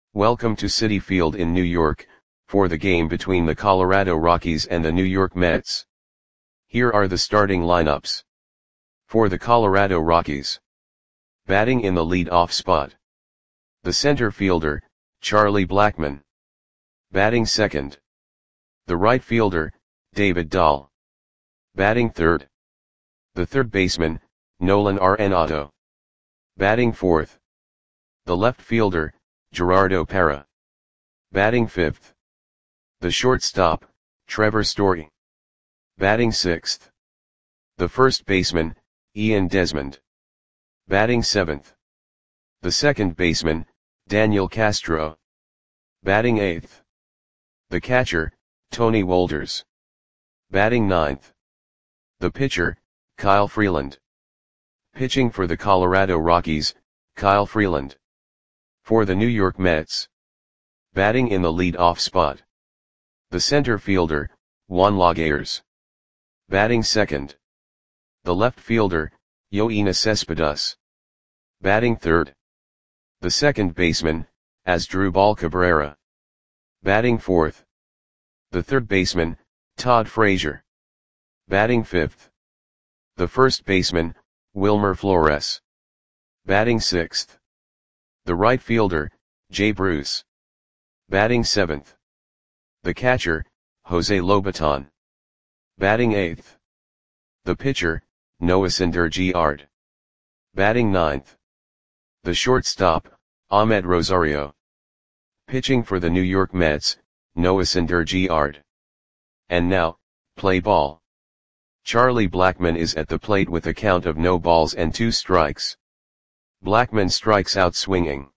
Welcome to Citi Field in New York, for the game between the Colorado Rockies and the New York Mets. Here are the starting lineups. For the Colorado Rockies. Batting in the lead-off spot. The center fielder, Charlie Blackmon. Batting second. The right fielder, David Dahl. Batting third. The third baseman, Nolan Arenado. Batting fourth. The left fielder, Gerardo Parra. Batting fifth. The shortstop, Trevor Story. Batting sixth. The first baseman, Ian Desmond. Batting seventh. The second baseman, Daniel Castro. Batting eighth. The catcher, Tony Wolders. Batting ninth. The pitcher, Kyle Freeland. Pitching for the Colorado Rockies, Kyle Freeland. For the New York Mets. Batting in the lead-off spot. The center fielder, Juan Lagares. Batting second. The left fielder, Yoenis Cespedes. Batting third. The second baseman, Asdrubal Cabrera. Batting fourth. The third baseman, Todd Frazier. Batting fifth. The first baseman, Wilmer Flores. Batting sixth. The right fielder, Jay Bruce. Batting seventh. The catcher, Jose Lobaton. Batting eighth. The pitcher, Noah Syndergaard. Batting ninth. The shortstop, Ahmed Rosario. Pitching for the New York Mets, Noah Syndergaard. And now, play ball. Charlie Blackmon is at the plate with a count of no balls and 2 strikes. Blackmon strikes out swinging.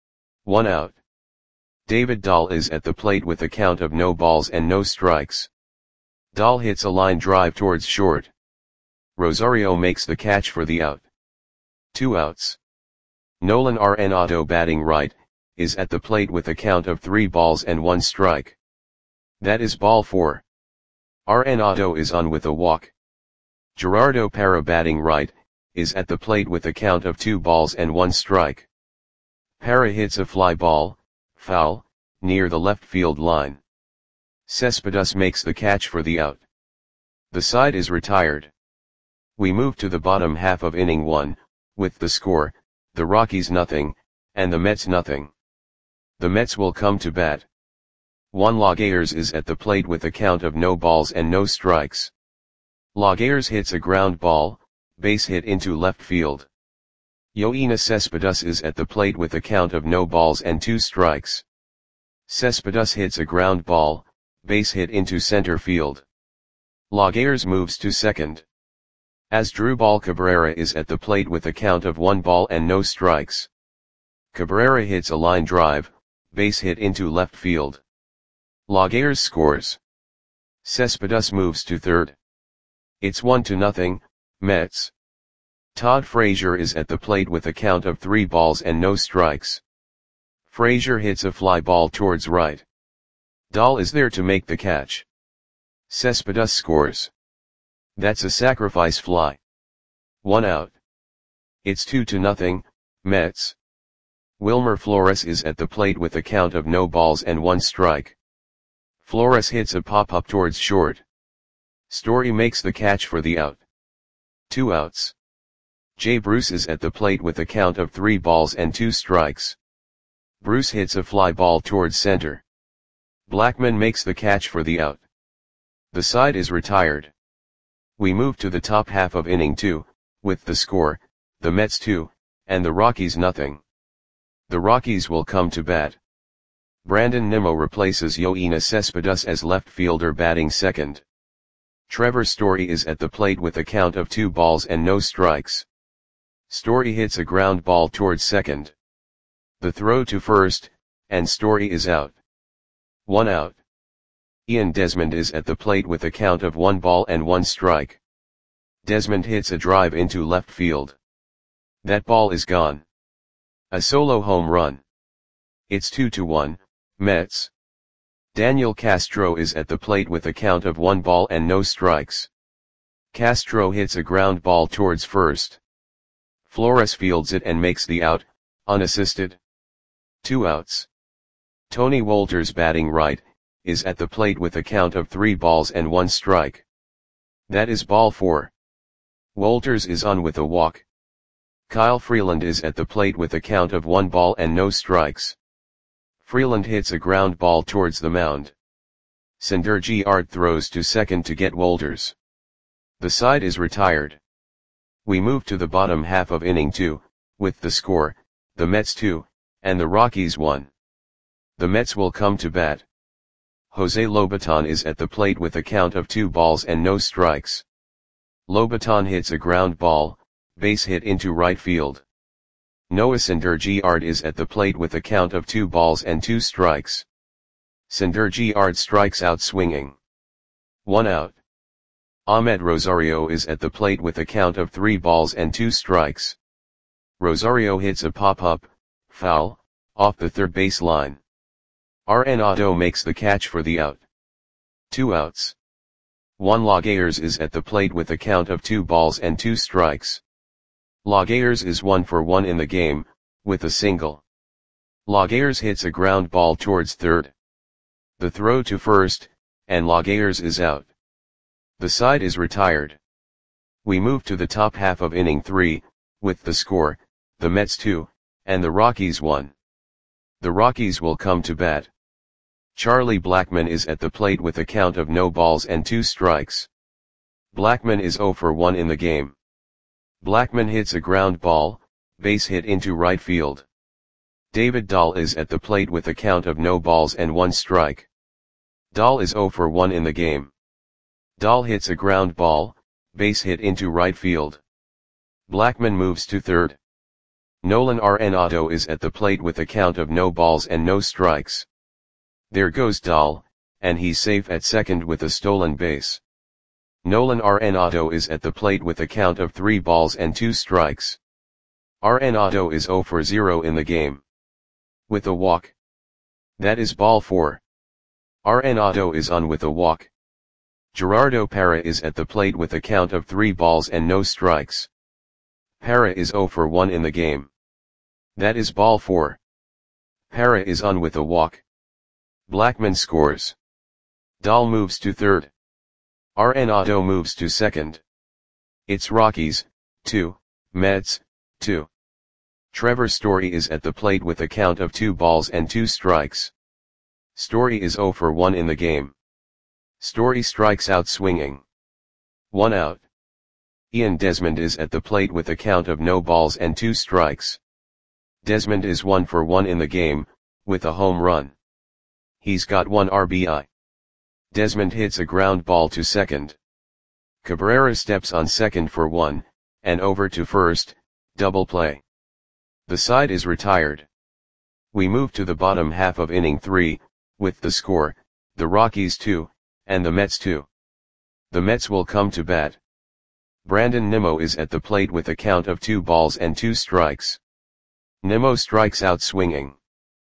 1 out. David Dahl is at the plate with a count of no balls and no strikes. Dahl hits a line drive towards short. Rosario makes the catch for the out. 2 outs. Nolan Arenado, batting right, is at the plate with a count of 3 balls and 1 strike. That is ball 4. Arenado is on with a walk. Gerardo Parra, batting right, is at the plate with a count of 2 balls and 1 strike. Parra hits a fly ball, foul, near the left field line. Cespedes makes the catch for the out. The side is retired. We move to the bottom half of inning 1, with the score, the Rockies nothing, and the Mets nothing. The Mets will come to bat. Juan Lagares is at the plate with a count of no balls and no strikes. Lagares hits a ground ball, base hit into left field. Yoenis Cespedes is at the plate with a count of no balls and 2 strikes. Cespedes hits a ground ball, base hit into center field. Lagares moves to second. Asdrubal Cabrera is at the plate with a count of 1 ball and no strikes. Cabrera hits a line drive, base hit into left field. Lagares scores. Cespedes moves to third. It's 1-0, Mets. Todd Frazier is at the plate with a count of 3 balls and no strikes. Frazier hits a fly ball towards right. Dahl is there to make the catch. Cespedes scores. That's a sacrifice fly. 1 out. It's 2-0, Mets. Wilmer Flores is at the plate with a count of no balls and 1 strike. Flores hits a pop-up towards short. Story makes the catch for the out. 2 outs. Jay Bruce is at the plate with a count of 3 balls and 2 strikes. Bruce hits a fly ball towards center. Blackmon makes the catch for the out. The side is retired. We move to the top half of inning 2, with the score, the Mets 2, and the Rockies nothing. The Rockies will come to bat. Brandon Nimmo replaces Yoenis Cespedes as left fielder, batting second. Trevor Story is at the plate with a count of 2 balls and no strikes. Story hits a ground ball towards second. The throw to first, and Story is out. 1 out. Ian Desmond is at the plate with a count of 1 ball and 1 strike. Desmond hits a drive into left field. That ball is gone. A solo home run. It's 2-1, Mets. Daniel Castro is at the plate with a count of 1 ball and no strikes. Castro hits a ground ball towards first. Flores fields it and makes the out, unassisted. 2 outs. Tony Wolters, batting right, is at the plate with a count of 3 balls and 1 strike. That is ball 4. Wolters is on with a walk. Kyle Freeland is at the plate with a count of 1 ball and no strikes. Freeland hits a ground ball towards the mound. Syndergaard throws to second to get Wolters. The side is retired. We move to the bottom half of inning 2, with the score, the Mets 2, and the Rockies 1. The Mets will come to bat. Jose Lobaton is at the plate with a count of 2 balls and no strikes. Lobaton hits a ground ball, base hit into right field. Noah Syndergaard is at the plate with a count of 2 balls and 2 strikes. Syndergaard strikes out swinging. 1 out. Ahmed Rosario is at the plate with a count of 3 balls and 2 strikes. Rosario hits a pop-up, foul, off the third base line. Arenado makes the catch for the out. 2 outs. Juan Lagares is at the plate with a count of 2 balls and 2 strikes. Lagares is 1 for 1 in the game, with a single. Lagares hits a ground ball towards third. The throw to first, and Lagares is out. The side is retired. We move to the top half of inning 3, with the score, the Mets 2, and the Rockies 1. The Rockies will come to bat. Charlie Blackmon is at the plate with a count of no balls and 2 strikes. Blackmon is 0 for 1 in the game. Blackmon hits a ground ball, base hit into right field. David Dahl is at the plate with a count of no balls and 1 strike. Dahl is 0 for 1 in the game. Dahl hits a ground ball, base hit into right field. Blackmon moves to third. Nolan Arenado is at the plate with a count of no balls and no strikes. There goes Dahl, and he's safe at second with a stolen base. Nolan Arenado is at the plate with a count of 3 balls and 2 strikes. Arenado is 0 for 0 in the game. With a walk. That is ball 4. Arenado is on with a walk. Gerardo Parra is at the plate with a count of 3 balls and no strikes. Parra is 0 for 1 in the game. That is ball 4. Parra is on with a walk. Blackmon scores. Dahl moves to third. Arenado moves to second. It's Rockies, 2, Mets, 2. Trevor Story is at the plate with a count of 2 balls and 2 strikes. Story is 0 for 1 in the game. Story strikes out swinging. 1 out. Ian Desmond is at the plate with a count of no balls and 2 strikes. Desmond is 1 for 1 in the game, with a home run. He's got 1 RBI. Desmond hits a ground ball to second. Cabrera steps on second for 1, and over to first, double play. The side is retired. We move to the bottom half of inning 3, with the score, the Rockies 2, and the Mets 2. The Mets will come to bat. Brandon Nimmo is at the plate with a count of 2 balls and 2 strikes. Nimmo strikes out swinging.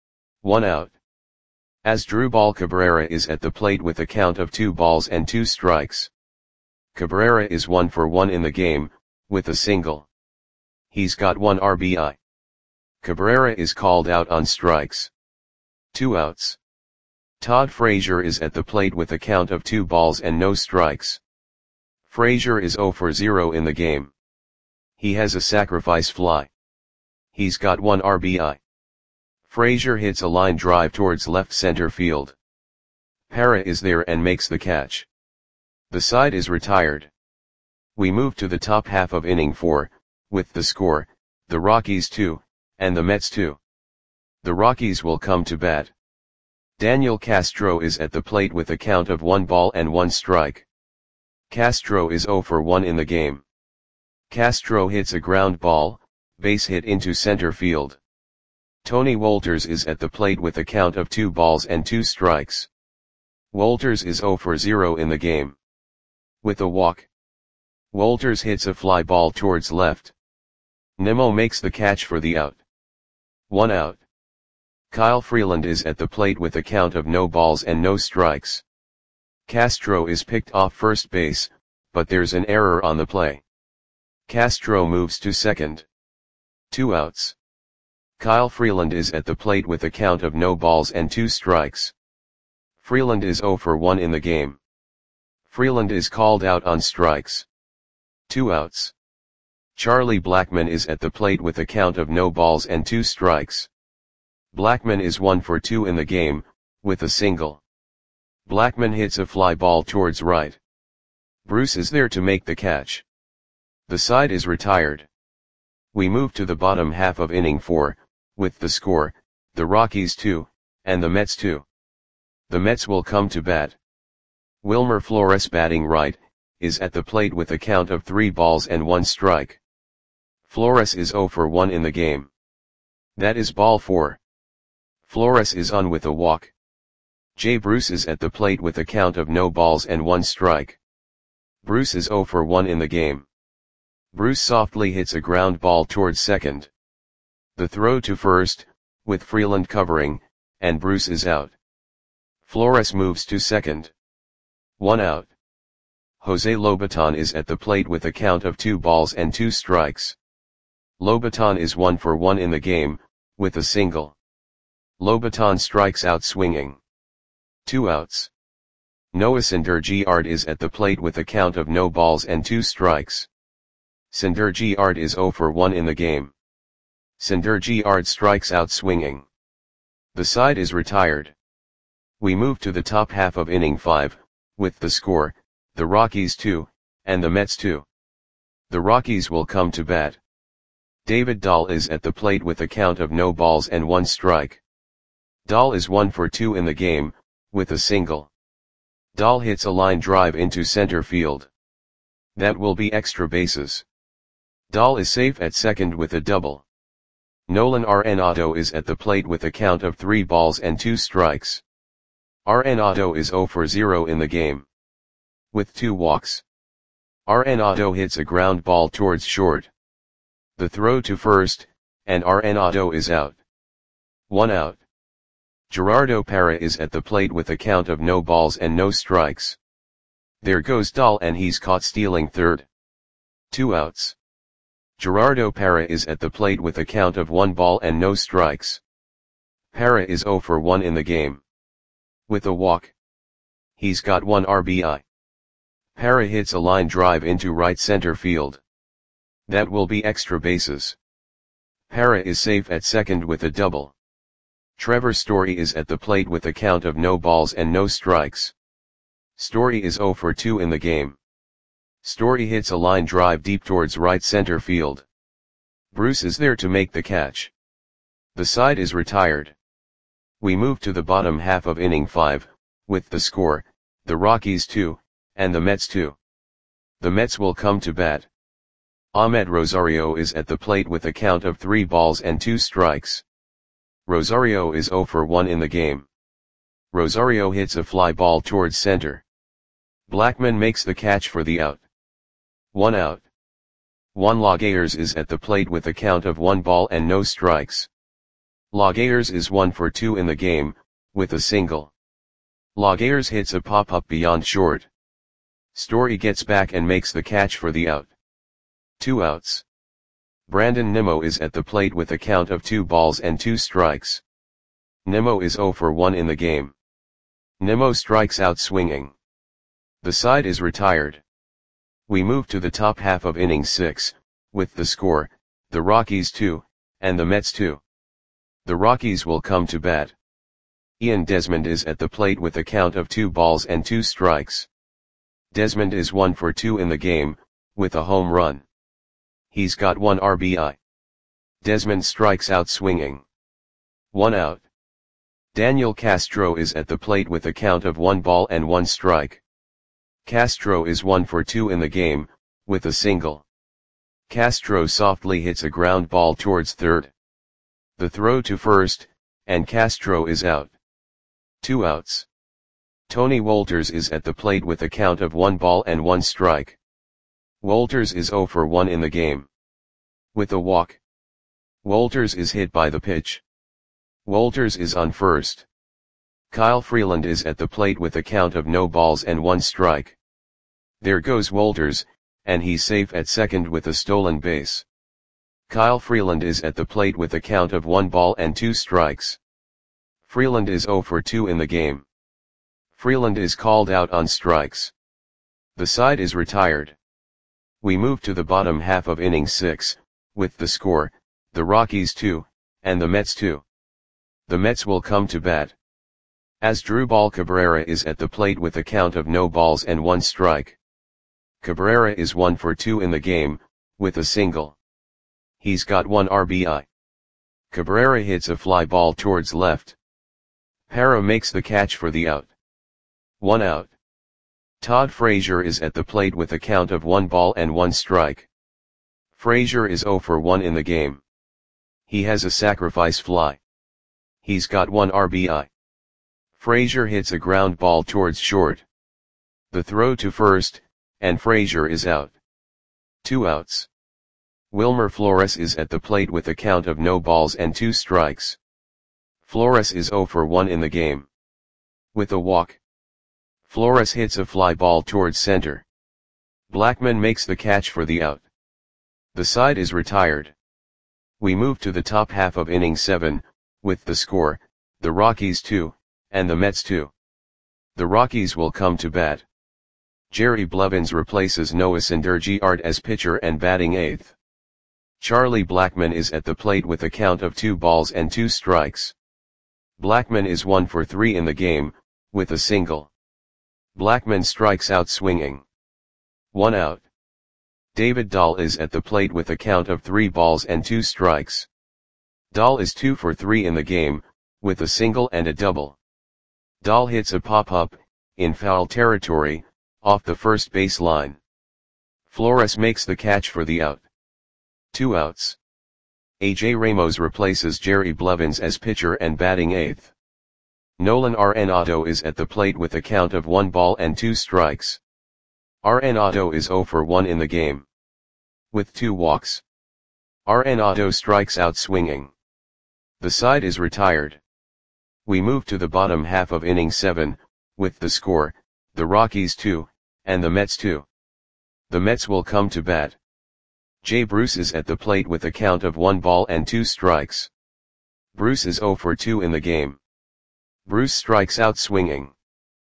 1 out. Asdrubal Cabrera is at the plate with a count of 2 balls and 2 strikes. Cabrera is 1 for 1 in the game, with a single. He's got 1 RBI. Cabrera is called out on strikes. 2 outs. Todd Frazier is at the plate with a count of 2 balls and no strikes. Frazier is 0 for 0 in the game. He has a sacrifice fly. He's got 1 RBI. Frazier hits a line drive towards left center field. Parra is there and makes the catch. The side is retired. We move to the top half of inning 4, with the score, the Rockies 2, and the Mets 2. The Rockies will come to bat. Daniel Castro is at the plate with a count of 1 ball and 1 strike. Castro is 0 for 1 in the game. Castro hits a ground ball, base hit into center field. Tony Wolters is at the plate with a count of 2 balls and 2 strikes. Wolters is 0 for 0 in the game. With a walk. Wolters hits a fly ball towards left. Nimmo makes the catch for the out. 1 out. Kyle Freeland is at the plate with a count of no balls and no strikes. Castro is picked off first base, but there's an error on the play. Castro moves to second. 2 outs. Kyle Freeland is at the plate with a count of no balls and 2 strikes. Freeland is 0 for 1 in the game. Freeland is called out on strikes. 2 outs. Charlie Blackmon is at the plate with a count of no balls and 2 strikes. Blackmon is 1 for 2 in the game, with a single. Blackmon hits a fly ball towards right. Bruce is there to make the catch. The side is retired. We move to the bottom half of inning 4, with the score, the Rockies 2, and the Mets 2. The Mets will come to bat. Wilmer Flores, batting right, is at the plate with a count of 3 balls and 1 strike. Flores is 0 for 1 in the game. That is ball 4. Flores is on with a walk. Jay Bruce is at the plate with a count of no balls and 1 strike. Bruce is 0 for 1 in the game. Bruce softly hits a ground ball towards second. The throw to first, with Freeland covering, and Bruce is out. Flores moves to second. 1 out. Jose Lobaton is at the plate with a count of 2 balls and 2 strikes. Lobaton is 1 for 1 in the game, with a single. Lobaton strikes out swinging. 2 outs. Noah Syndergaard is at the plate with a count of no balls and 2 strikes. Syndergaard is 0 for 1 in the game. Syndergaard strikes out swinging. The side is retired. We move to the top half of inning 5, with the score, the Rockies 2, and the Mets 2. The Rockies will come to bat. David Dahl is at the plate with a count of no balls and 1 strike. Dahl is 1 for 2 in the game, with a single. Dahl hits a line drive into center field. That will be extra bases. Dahl is safe at second with a double. Nolan Arenado is at the plate with a count of 3 balls and 2 strikes. Arenado is 0 for 0 in the game. With 2 walks. Arenado hits a ground ball towards short. The throw to first, and Arenado is out. 1 out. Gerardo Parra is at the plate with a count of no balls and no strikes. There goes Dahl, and he's caught stealing third. 2 outs. Gerardo Parra is at the plate with a count of 1 ball and no strikes. Parra is 0 for 1 in the game. With a walk. He's got 1 RBI. Parra hits a line drive into right center field. That will be extra bases. Parra is safe at second with a double. Trevor Story is at the plate with a count of no balls and no strikes. Story is 0 for 2 in the game. Story hits a line drive deep towards right center field. Bruce is there to make the catch. The side is retired. We move to the bottom half of inning 5, with the score, the Rockies 2, and the Mets 2. The Mets will come to bat. Ahmed Rosario is at the plate with a count of 3 balls and 2 strikes. Rosario is 0 for 1 in the game. Rosario hits a fly ball towards center. Blackmon makes the catch for the out. 1 out. Juan Lagares is at the plate with a count of 1 ball and no strikes. Lagares is 1 for 2 in the game, with a single. Lagares hits a pop-up beyond short. Story gets back and makes the catch for the out. 2 outs. Brandon Nimmo is at the plate with a count of 2 balls and 2 strikes. Nimmo is 0 for 1 in the game. Nimmo strikes out swinging. The side is retired. We move to the top half of inning 6, with the score, the Rockies 2, and the Mets 2. The Rockies will come to bat. Ian Desmond is at the plate with a count of 2 balls and 2 strikes. Desmond is 1 for 2 in the game, with a home run. He's got 1 RBI. Desmond strikes out swinging. 1 out. Daniel Castro is at the plate with a count of 1 ball and 1 strike. Castro is 1 for 2 in the game, with a single. Castro softly hits a ground ball towards third. The throw to first, and Castro is out. 2 outs. Tony Wolters is at the plate with a count of 1 ball and 1 strike. Wolters is 0 for 1 in the game. With a walk. Wolters is hit by the pitch. Wolters is on first. Kyle Freeland is at the plate with a count of no balls and 1 strike. There goes Wolters, and he's safe at second with a stolen base. Kyle Freeland is at the plate with a count of 1 ball and 2 strikes. Freeland is 0 for 2 in the game. Freeland is called out on strikes. The side is retired. We move to the bottom half of inning 6, with the score, the Rockies 2, and the Mets 2. The Mets will come to bat. Asdrubal Cabrera is at the plate with a count of no balls and 1 strike. Cabrera is 1 for 2 in the game, with a single. He's got 1 RBI. Cabrera hits a fly ball towards left. Parra makes the catch for the out. 1 out. Todd Frazier is at the plate with a count of 1 ball and 1 strike. Frazier is 0 for 1 in the game. He has a sacrifice fly. He's got 1 RBI. Frazier hits a ground ball towards short. The throw to first, and Frazier is out. 2 outs. Wilmer Flores is at the plate with a count of no balls and 2 strikes. Flores is 0 for 1 in the game. With a walk. Flores hits a fly ball towards center. Blackman makes the catch for the out. The side is retired. We move to the top half of inning 7, with the score, the Rockies 2, and the Mets 2. The Rockies will come to bat. Jerry Blevins replaces Noah Syndergaard as pitcher and batting 8th. Charlie Blackmon is at the plate with a count of 2 balls and 2 strikes. Blackmon is 1 for 3 in the game, with a single. Blackmon strikes out swinging. 1 out. David Dahl is at the plate with a count of 3 balls and 2 strikes. Dahl is 2 for 3 in the game, with a single and a double. Dahl hits a pop-up, in foul territory, off the first base line. Flores makes the catch for the out. 2 outs. A.J. Ramos replaces Jerry Blevins as pitcher and batting 8th. Nolan Arenado is at the plate with a count of 1 ball and 2 strikes. Arenado is 0 for 1 in the game. With 2 walks. Arenado strikes out swinging. The side is retired. We move to the bottom half of inning 7, with the score, the Rockies 2, and the Mets 2. The Mets will come to bat. Jay Bruce is at the plate with a count of 1 ball and 2 strikes. Bruce is 0 for 2 in the game. Bruce strikes out swinging.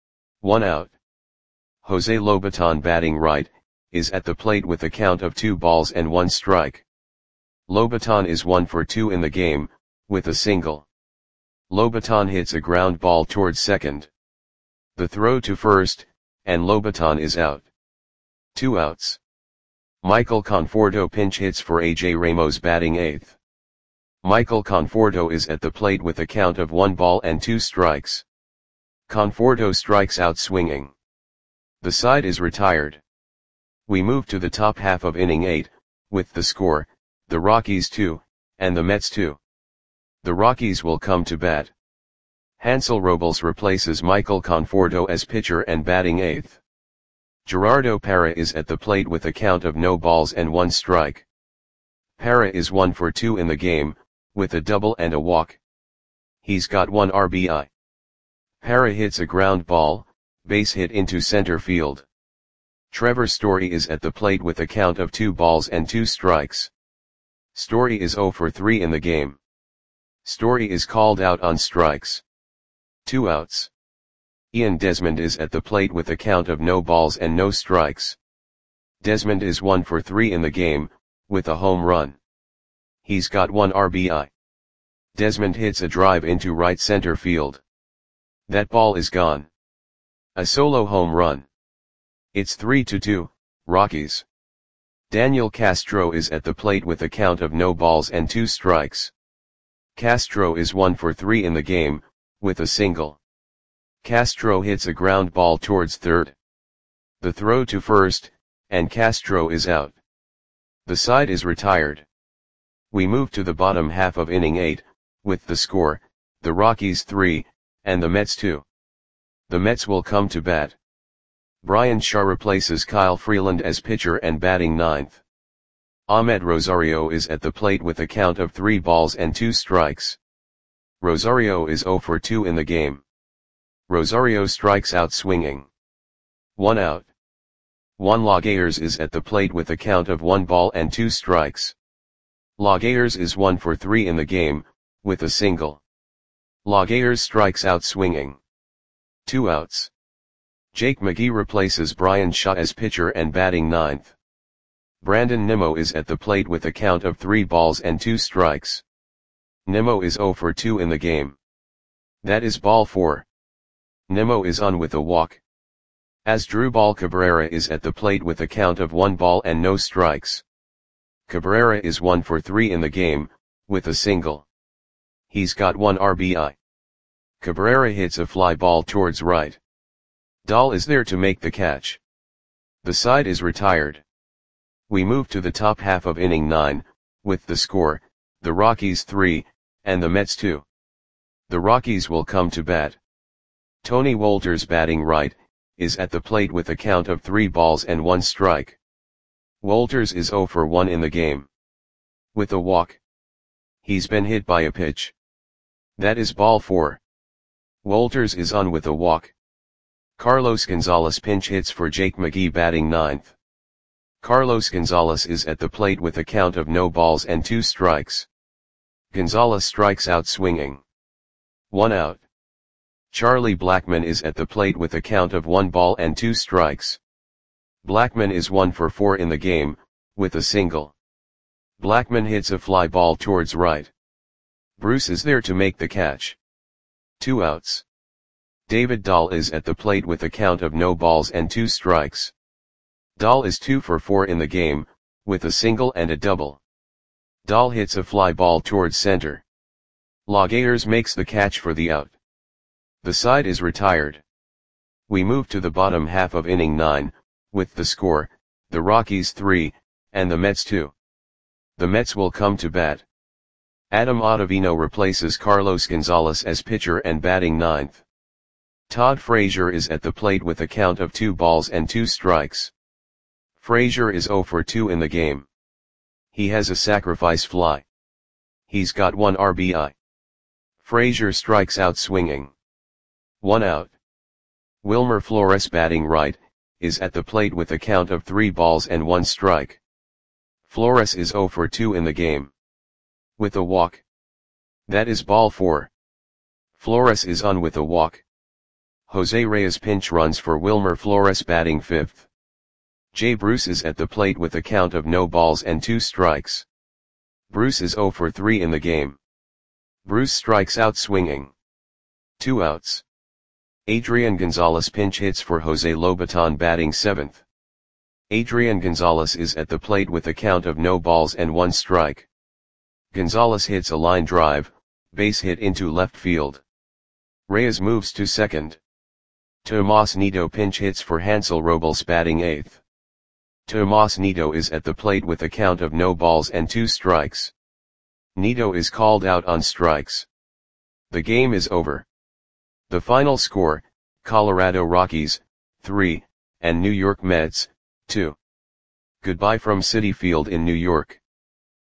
1 out. Jose Lobaton batting right, is at the plate with a count of 2 balls and 1 strike. Lobaton is 1 for 2 in the game, with a single. Lobaton hits a ground ball towards second. The throw to first, and Lobaton is out. 2 outs. Michael Conforto pinch hits for A.J. Ramos batting 8th. Michael Conforto is at the plate with a count of 1 ball and 2 strikes. Conforto strikes out swinging. The side is retired. We move to the top half of inning 8, with the score, the Rockies 2, and the Mets 2. The Rockies will come to bat. Hansel Robles replaces Michael Conforto as pitcher and batting 8th. Gerardo Parra is at the plate with a count of no balls and 1 strike. Parra is 1 for 2 in the game, with a double and a walk. He's got 1 RBI. Parra hits a ground ball, base hit into center field. Trevor Story is at the plate with a count of 2 balls and 2 strikes. Story is 0 for 3 in the game. Story is called out on strikes. 2 outs. Ian Desmond is at the plate with a count of no balls and no strikes. Desmond is 1 for 3 in the game, with a home run. He's got 1 RBI. Desmond hits a drive into right center field. That ball is gone. A solo home run. It's 3-2, Rockies. Daniel Castro is at the plate with a count of no balls and 2 strikes. Castro is 1 for 3 in the game, with a single. Castro hits a ground ball towards third. The throw to first, and Castro is out. The side is retired. We move to the bottom half of inning 8, with the score, the Rockies 3, and the Mets 2. The Mets will come to bat. Brian Shaw replaces Kyle Freeland as pitcher and batting 9th. Ahmed Rosario is at the plate with a count of 3 balls and 2 strikes. Rosario is 0 for 2 in the game. Rosario strikes out swinging. 1 out. Juan Lagares is at the plate with a count of 1 ball and 2 strikes. Laguerre is 1 for 3 in the game, with a single. Laguerre strikes out swinging. 2 outs. Jake McGee replaces Brian Shaw as pitcher and batting ninth. Brandon Nimmo is at the plate with a count of 3 balls and 2 strikes. Nimmo is 0 for 2 in the game. That is ball 4. Nimmo is on with a walk. Asdrubal Cabrera is at the plate with a count of 1 ball and no strikes. Cabrera is 1 for 3 in the game, with a single. He's got 1 RBI. Cabrera hits a fly ball towards right. Dahl is there to make the catch. The side is retired. We move to the top half of inning 9, with the score, the Rockies 3, and the Mets 2. The Rockies will come to bat. Tony Wolters, batting right, is at the plate with a count of 3 balls and 1 strike. Wolters is 0 for 1 in the game. With a walk. He's been hit by a pitch. That is ball 4. Wolters is on with a walk. Carlos Gonzalez pinch hits for Jake McGee, batting ninth. Carlos Gonzalez is at the plate with a count of no balls and 2 strikes. Gonzalez strikes out swinging. 1 out. Charlie Blackmon is at the plate with a count of 1 ball and 2 strikes. Blackmon is 1 for 4 in the game, with a single. Blackmon hits a fly ball towards right. Bruce is there to make the catch. 2 outs. David Dahl is at the plate with a count of no balls and 2 strikes. Dahl is 2 for 4 in the game, with a single and a double. Dahl hits a fly ball towards center. Laguerre makes the catch for the out. The side is retired. We move to the bottom half of inning 9, with the score, the Rockies 3, and the Mets 2. The Mets will come to bat. Adam Ottavino replaces Carlos Gonzalez as pitcher and batting ninth. Todd Frazier is at the plate with a count of 2 balls and 2 strikes. Frazier is 0 for 2 in the game. He has a sacrifice fly. He's got 1 RBI. Frazier strikes out swinging. 1 out. Wilmer Flores, batting right, is at the plate with a count of 3 balls and 1 strike. Flores is 0 for 2 in the game. With a walk. That is ball 4. Flores is on with a walk. Jose Reyes pinch runs for Wilmer Flores, batting fifth. Jay Bruce is at the plate with a count of no balls and 2 strikes. Bruce is 0 for 3 in the game. Bruce strikes out swinging. 2 outs. Adrian Gonzalez pinch hits for Jose Lobaton, batting seventh. Adrian Gonzalez is at the plate with a count of no balls and 1 strike. Gonzalez hits a line drive, base hit into left field. Reyes moves to second. Tomas Nido pinch hits for Hansel Robles, batting eighth. Tomas Nido is at the plate with a count of no balls and 2 strikes. Nido is called out on strikes. The game is over. The final score, Colorado Rockies, 3, and New York Mets, 2. Goodbye from Citi Field in New York.